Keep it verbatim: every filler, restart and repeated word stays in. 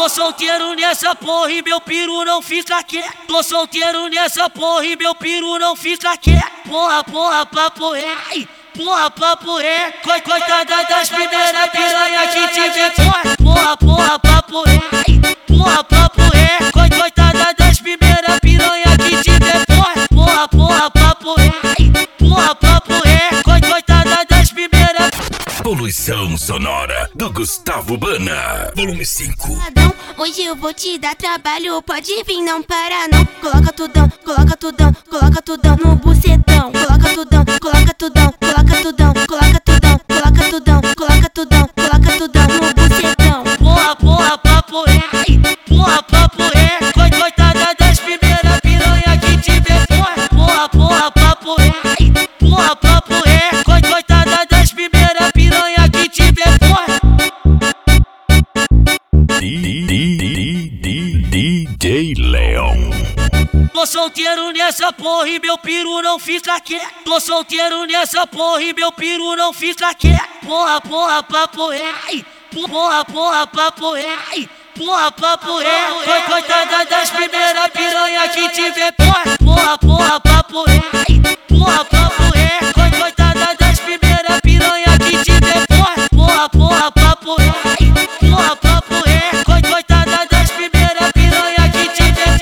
Tô solteiro nessa porra e meu piru não fica quieto. Tô solteiro nessa porra e meu piru não fica quieto. Porra, porra, papo é. Porra, papo é. Coitada das primeiras piranha que tiver. Porra, porra, papo é. Porra, papo é. Coitada das primeiras piranha que tiver. Porra, porra, papo é. Porra, papo é. Coitada das primeiras. Poluição sonora do Gustavo Bana, volume cinco. Hoje eu vou te dar trabalho, pode vir, não para não. Coloca tudão, coloca tudão, coloca tudão no bucetão. Coloca tudão, coloca tudão, coloca tudão, coloca tudão, coloca tudão, coloca tudão, coloca tudão no bucetão. Porra, porra, papo é. Porra, papo é. Coitada das primeiras piranha que tiver. Porra, porra, papo é. Porra, papo é. Coitada das primeiras piranha que tiver. D J Leon. Tô solteiro nessa porra e meu piru não fica quieto. Tô solteiro nessa porra e meu piru não fica quieto. Porra, porra, papo é. Porra, porra, papo é. Porra, papo é. Coitada das primeiras piranha que tiver. Porra, porra, papo é. Porra,